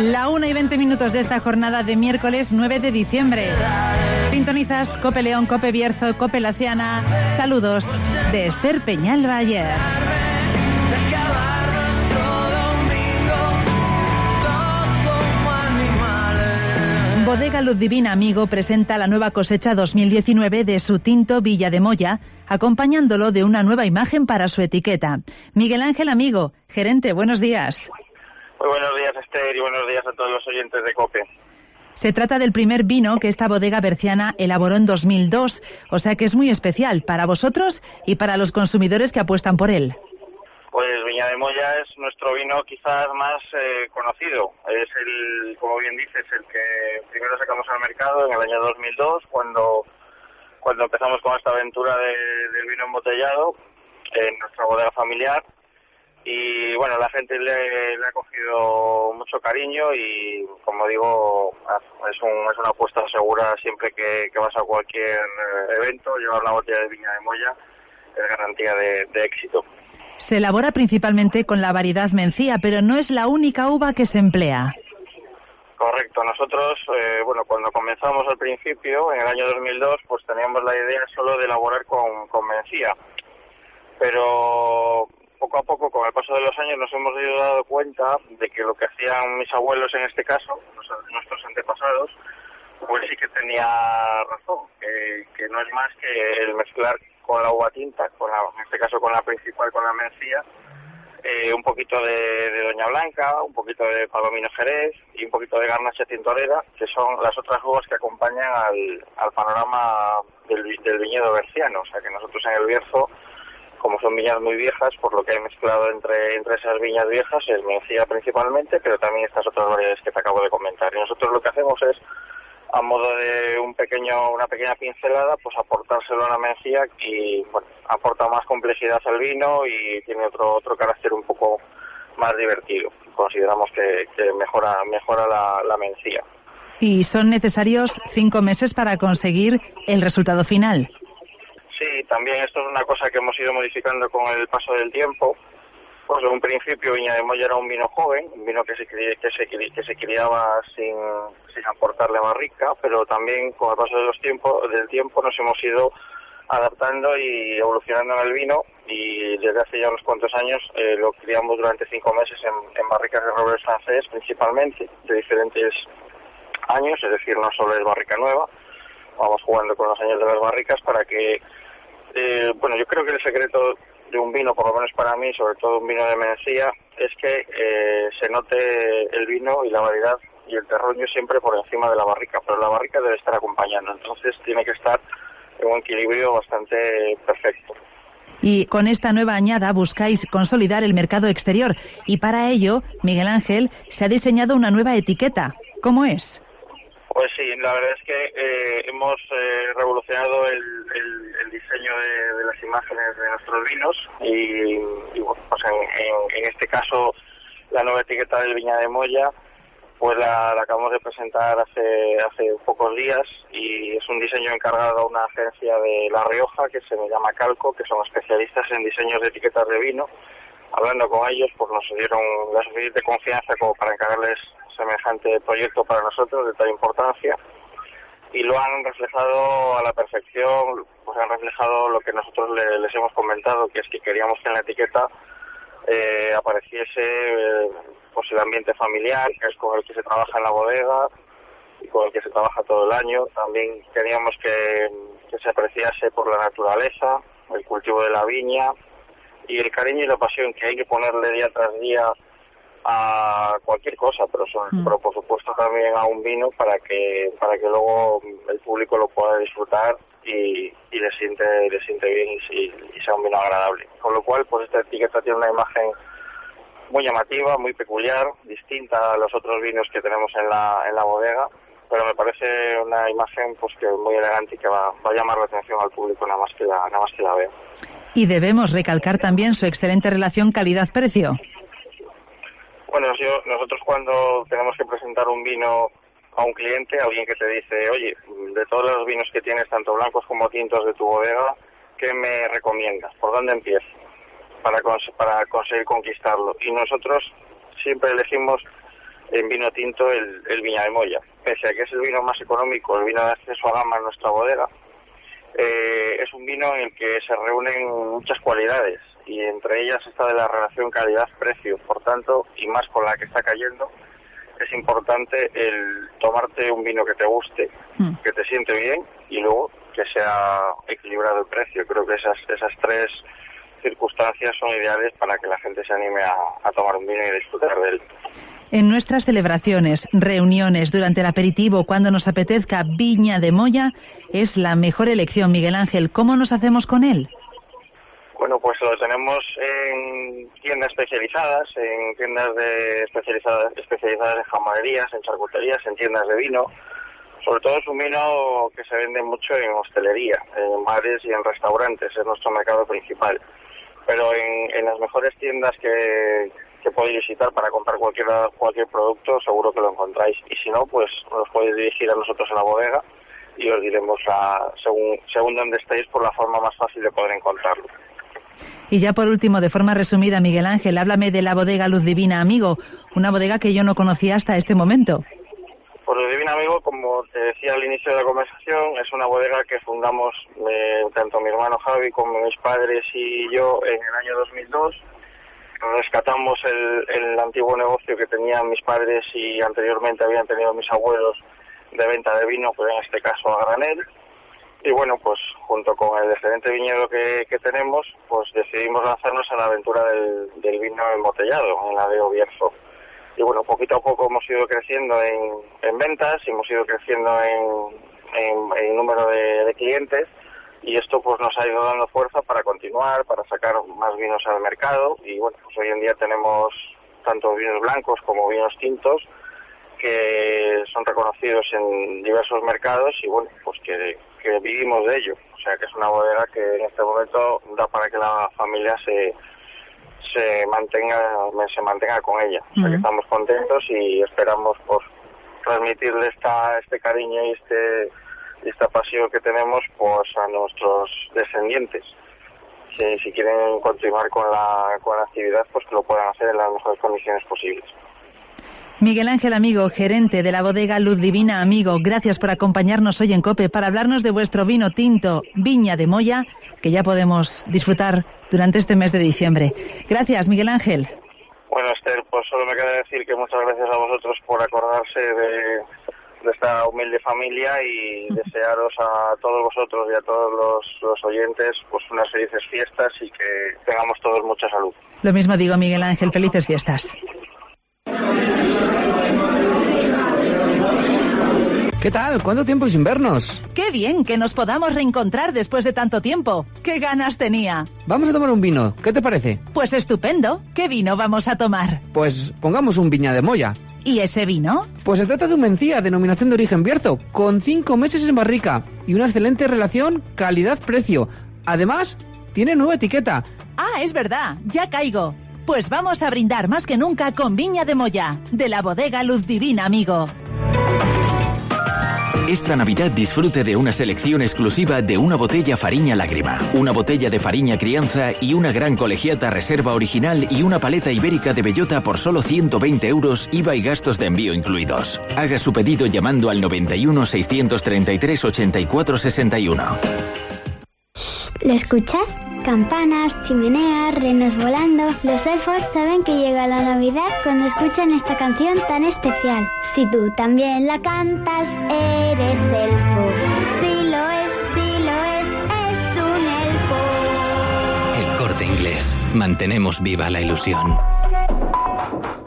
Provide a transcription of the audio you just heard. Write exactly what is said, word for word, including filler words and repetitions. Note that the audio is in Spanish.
La una y veinte minutos de esta jornada de miércoles nueve de diciembre. Sintonizas Cope León, Cope Bierzo, Cope Laciana. Saludos de Esther Peñalba-Ayer. Bodega Luz Divina Amigo presenta la nueva cosecha dos mil diecinueve de su tinto Villa de Moya, acompañándolo de una nueva imagen para su etiqueta. Miguel Ángel Amigo, gerente, buenos días. Muy buenos días, Esther, y buenos días a todos los oyentes de COPE. Se trata del primer vino que esta bodega berciana elaboró en dos mil dos, o sea que es muy especial para vosotros y para los consumidores que apuestan por él. Pues Viña de Moya es nuestro vino quizás más eh, conocido. Es el, como bien dices, el que primero sacamos al mercado en el año dos mil dos, cuando cuando empezamos con esta aventura de, del vino embotellado en nuestra bodega familiar. Y bueno, la gente le, le ha cogido mucho cariño y, como digo, es, un, es una apuesta segura siempre que, que vas a cualquier evento. Llevar una botella de Viña de Moya es garantía de, de éxito. Se elabora principalmente con la variedad Mencía, pero no es la única uva que se emplea. Correcto. Nosotros, eh, bueno, cuando comenzamos al principio, en el año dos mil dos, pues teníamos la idea solo de elaborar con, con Mencía. Pero poco a poco, con el paso de los años, nos hemos ido dando cuenta de que lo que hacían mis abuelos en este caso, nuestros antepasados, pues sí que tenía razón, que, que no es más que el mezclar con la uva tinta, con la, en este caso con la principal, con la Mencía, eh, un poquito de, de Doña Blanca, un poquito de Palomino Jerez y un poquito de Garnacha Tintorera, que son las otras uvas que acompañan al, al panorama del, del viñedo berciano. O sea que nosotros en el Bierzo, como son viñas muy viejas, por lo que hay mezclado entre, entre esas viñas viejas es Mencía principalmente, pero también estas otras variedades que te acabo de comentar. Y nosotros lo que hacemos es, a modo de un pequeño, una pequeña pincelada, pues aportárselo a la Mencía y bueno, aporta más complejidad al vino y tiene otro otro carácter un poco más divertido. Consideramos que, que mejora mejora la, la Mencía. ¿Y son necesarios cinco meses para conseguir el resultado final? Sí, también esto es una cosa que hemos ido modificando con el paso del tiempo. Pues en un principio Viña de Moya era un vino joven, un vino que se, que se, que se criaba sin, sin aportarle barrica, pero también con el paso de los tiempos, del tiempo nos hemos ido adaptando y evolucionando en el vino, y desde hace ya unos cuantos años eh, lo criamos durante cinco meses en, en barricas de roble francés principalmente, de diferentes años, es decir, no solo es barrica nueva, vamos jugando con los años de las barricas para que, eh, bueno, yo creo que el secreto de un vino, por lo menos para mí, sobre todo un vino de Mencía, es que eh, se note el vino y la variedad y el terroño siempre por encima de la barrica, pero la barrica debe estar acompañando, entonces tiene que estar en un equilibrio bastante perfecto. Y con esta nueva añada buscáis consolidar el mercado exterior, y para ello, Miguel Ángel, se ha diseñado una nueva etiqueta. ¿Cómo es? Pues sí, la verdad es que eh, hemos eh, revolucionado el, el, el diseño de, de las imágenes de nuestros vinos y, y bueno, pues en, en, en este caso la nueva etiqueta del Viña de Moya pues la, la acabamos de presentar hace hace pocos días y es un diseño encargado a una agencia de La Rioja que se llama Calco, que son especialistas en diseños de etiquetas de vino. Hablando con ellos, pues nos dieron la suficiente confianza como para encargarles semejante proyecto para nosotros de tal importancia, y lo han reflejado a la perfección. Pues han reflejado lo que nosotros le, les hemos comentado, que es que queríamos que en la etiqueta eh, apareciese eh, pues el ambiente familiar, que es con el que se trabaja en la bodega y con el que se trabaja todo el año. También queríamos que, que se apreciase por la naturaleza, el cultivo de la viña y el cariño y la pasión que hay que ponerle día tras día a cualquier cosa, pero, son, mm. pero por supuesto también a un vino para que para que luego el público lo pueda disfrutar y, y le siente le siente bien y, y sea un vino agradable. Con lo cual, pues esta etiqueta tiene una imagen muy llamativa, muy peculiar, distinta a los otros vinos que tenemos en la en la bodega, pero me parece una imagen pues que muy elegante y que va, va a llamar la atención al público nada más que la nada más que la vea. Y debemos recalcar también su excelente relación calidad-precio. Bueno, yo, nosotros cuando tenemos que presentar un vino a un cliente, alguien que te dice, oye, de todos los vinos que tienes, tanto blancos como tintos de tu bodega, ¿qué me recomiendas? ¿Por dónde empiezo? Para, cons- para conseguir conquistarlo. Y nosotros siempre elegimos en vino tinto el, el Viña de Moya. Pese a que es el vino más económico, el vino de acceso a gama en nuestra bodega, eh, es un vino en el que se reúnen muchas cualidades, y entre ellas está de la relación calidad-precio. Por tanto, y más con la que está cayendo, es importante el tomarte un vino que te guste, mm. que te siente bien, y luego que sea equilibrado el precio. Creo que esas, esas tres circunstancias son ideales para que la gente se anime a, a tomar un vino y disfrutar de él. En nuestras celebraciones, reuniones, durante el aperitivo, cuando nos apetezca, Viña de Moya es la mejor elección. Miguel Ángel, ¿cómo nos hacemos con él? Bueno, pues lo tenemos en tiendas especializadas, en tiendas de especializadas, especializadas en jamaderías, en charcuterías, en tiendas de vino. Sobre todo es un vino que se vende mucho en hostelería, en bares y en restaurantes, es nuestro mercado principal. Pero en, en las mejores tiendas que, que podéis visitar para comprar cualquier, cualquier producto, seguro que lo encontráis. Y si no, pues nos podéis dirigir a nosotros en la bodega y os diremos, a, según, según donde estéis, por la forma más fácil de poder encontrarlo. Y ya por último, de forma resumida, Miguel Ángel, háblame de la bodega Luz Divina Amigo, una bodega que yo no conocía hasta este momento. Pues Luz Divina Amigo, como te decía al inicio de la conversación, es una bodega que fundamos eh, tanto mi hermano Javi como mis padres y yo en el año dos mil dos. Rescatamos el, el antiguo negocio que tenían mis padres y anteriormente habían tenido mis abuelos de venta de vino, pues en este caso a granel. Y bueno, pues junto con el excelente viñedo que, que tenemos, pues decidimos lanzarnos a la aventura del, del vino embotellado en la de Bierzo. Y bueno, poquito a poco hemos ido creciendo en, en ventas, hemos ido creciendo en, en, en número de, de clientes, y esto pues nos ha ido dando fuerza para continuar, para sacar más vinos al mercado. Y bueno, pues hoy en día tenemos tanto vinos blancos como vinos tintos que son reconocidos en diversos mercados y bueno, pues que, que vivimos de ello. O sea que es una bodega que en este momento da para que la familia se se mantenga se mantenga con ella. O sea que estamos contentos y esperamos pues transmitirle esta este cariño y este esta pasión que tenemos pues a nuestros descendientes. Si, si quieren continuar con la con la actividad, pues que lo puedan hacer en las mejores condiciones posibles. Miguel Ángel Amigo, gerente de la bodega Luz Divina Amigo, gracias por acompañarnos hoy en COPE para hablarnos de vuestro vino tinto Viña de Moya, que ya podemos disfrutar durante este mes de diciembre. Gracias, Miguel Ángel. Bueno, Esther, pues solo me queda decir que muchas gracias a vosotros por acordarse de, de esta humilde familia y desearos a todos vosotros y a todos los, los oyentes pues unas felices fiestas y que tengamos todos mucha salud. Lo mismo digo, Miguel Ángel, felices fiestas. ¿Qué tal? ¿Cuánto tiempo sin vernos? ¡Qué bien que nos podamos reencontrar después de tanto tiempo! ¡Qué ganas tenía! Vamos a tomar un vino, ¿qué te parece? Pues estupendo. ¿Qué vino vamos a tomar? Pues pongamos un Viña de Moya. ¿Y ese vino? Pues se trata de un Mencía, denominación de origen Bierzo, con cinco meses en barrica y una excelente relación calidad-precio. Además, tiene nueva etiqueta. Ah, es verdad, ya caigo. Pues vamos a brindar más que nunca con Viña de Moya, de la bodega Luz Divina Amigo. Esta Navidad disfrute de una selección exclusiva de una botella Fariña Lágrima, una botella de Fariña Crianza y una gran colegiata Reserva Original y una paleta ibérica de bellota por solo ciento veinte euros, I V A y gastos de envío incluidos. Haga su pedido llamando al noventa y uno, seiscientos treinta y tres, ochenta y cuatro sesenta y uno. ¿Lo escuchas? Campanas, chimeneas, renos volando. Los elfos saben que llega la Navidad cuando escuchan esta canción tan especial. Si tú también la cantas, eres elfo. Si lo es, si lo es, es un elfo. El Corte Inglés. Mantenemos viva la ilusión.